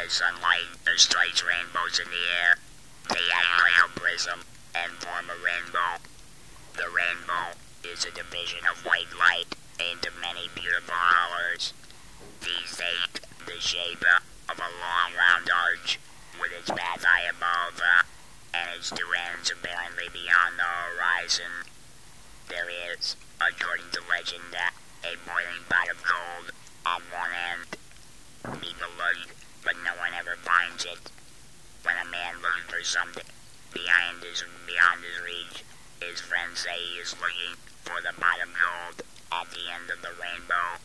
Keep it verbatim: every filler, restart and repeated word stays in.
sunlight strikes rainbows in the air. They act like a prism and form a rainbow. The rainbow is a division of white light into many beautiful colors. These take the shape of a long round arch with its path high above uh, and its two ends apparently beyond the horizon. There is, according to legend, uh, a boiling pot of gold on one end. People look, but no one ever finds it. When a man looks for something behind his beyond his reach, his friends say he is looking for the pot of gold at the end of the rainbow.